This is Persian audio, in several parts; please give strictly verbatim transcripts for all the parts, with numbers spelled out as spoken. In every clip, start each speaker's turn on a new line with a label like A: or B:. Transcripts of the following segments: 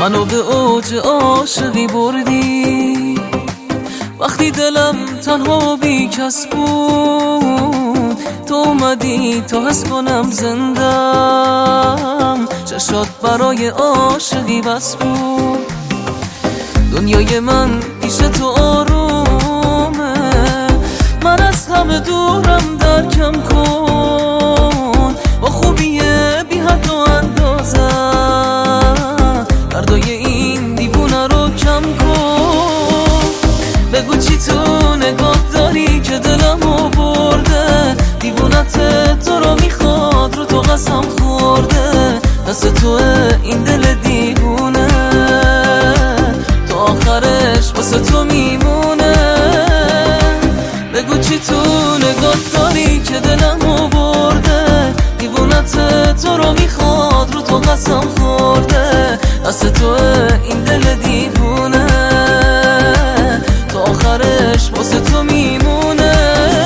A: منو به اوج عاشقی بردی، وقتی دلم تنها بی کس بود تو اومدی تا حس کنم زندم. چشات برای عاشقی بس بود، دنیای من پیش تو آرومه، من از همه دورم درکم کن، با خوبیه بی حد و اندازه دردای این دیوونه رو کم کن. بگو چی تو نگاه داری که دلمو برده، دیوونت تو رو میخواد رو تو قسم خورده، دست توه این دل دیوونه تا آخرش واسه تو میمونه. بگو چی تو نگاه داری که دلمو برده، دیوونت تو رو میخواد رو تو قسم خورده، دست توه این دل دیوونه تا آخرش واسه تو میمونه.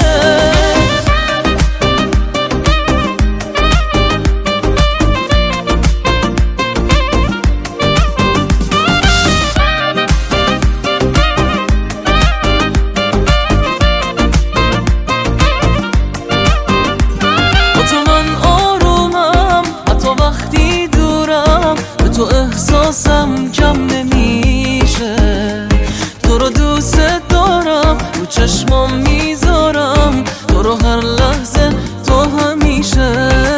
A: تو احساسم کم نمیشه، تو رو دوست دارم رو چشمام میذارم، تو رو هر لحظه تو همیشه.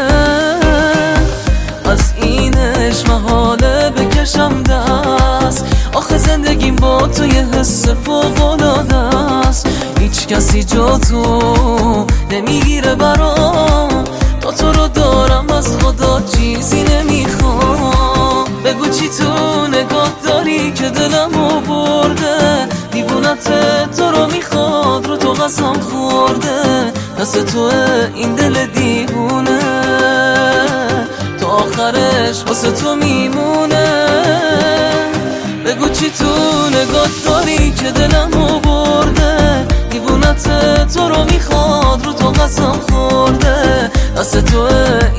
A: از اینش محاله بکشم دست، آخه زندگیم با تو یه حس فوق‌العاده است، هیچ کسی جا تو نمیگیره برام، تا تو رو دارم از خدا چیزی نمیخوام. بگو چی تو نگاه داری که دلمو برده، دیوونت تو رو میخواد رو تو قسم خورده، دست توه این دل دیوونه تا آخرش واسه تو میمونه. بگو چی تو نگاه داری که دلمو برده، دیوونت تو رو میخواد رو تو قسم خورده، دست توه